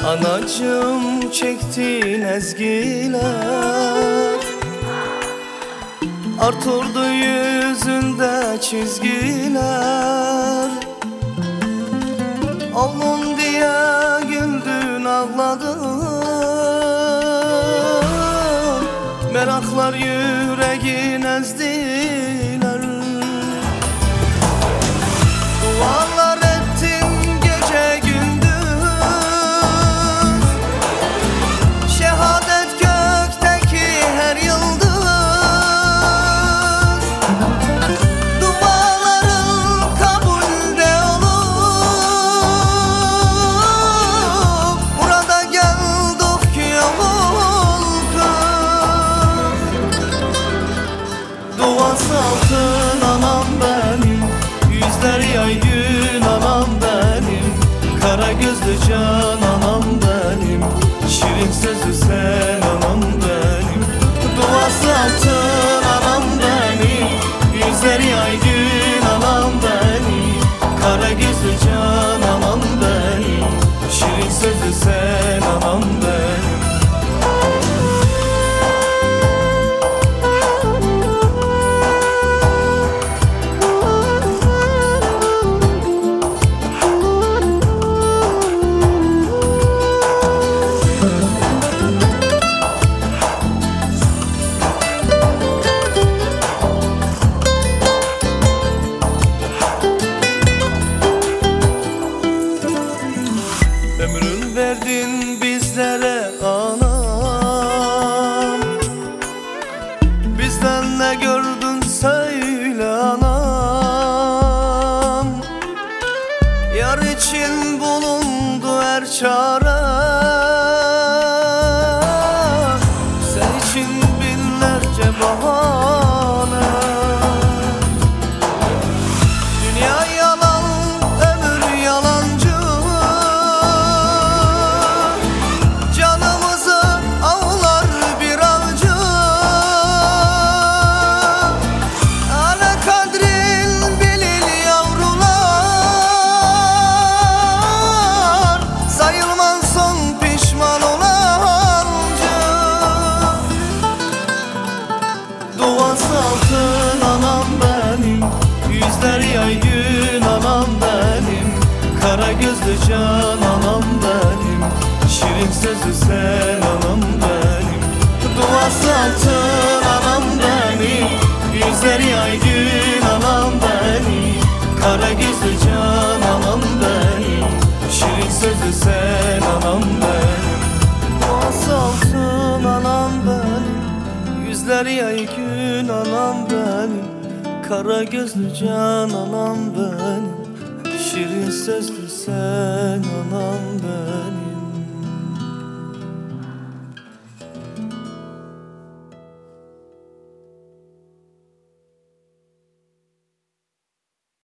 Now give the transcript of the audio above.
Anacığım çektin ezgiler, artırdı yüzünde çizgiler. Oğlum diye güldün ağladın, meraklar yüreğin ezdiler. Dualar ettin gece gündüz, şehadet gökteki her yıldız. Duaların kabulde olup burada geldik yolduk. Duası altın anam benim, yüzler yay gün anam benim, kara gözlü can anam benim, şirin sözlü sen anam benim. Duası altın anam benim, yüzler yay gün anam benim, kara gözlü can anam benim, şirin sözlü sen anam benim. Ömrün verdin bizlere anam, bizden ne gördün söyle anam. Yar için bulundu her çare, sen için binlerce bahane. Dünya yalan, ömür yalancı, canımızı avlar bir avcı. Ana kadrin bilir yavrular, sayılmaz son pişman olancı. Duası altın anam benim, yüzler yay gün anam benim, kara gözlü can anam benim, şirin sözlü sen anam benim. Duası altın anam benim, yüzler yay gün anam benim, kara gözlü can anam benim, şirin sözlü sen anam benim. Duası altın anam benim, yüzler yay gün anam benim, kara gözlü can anam benim, şirin sözlü sen anam benim.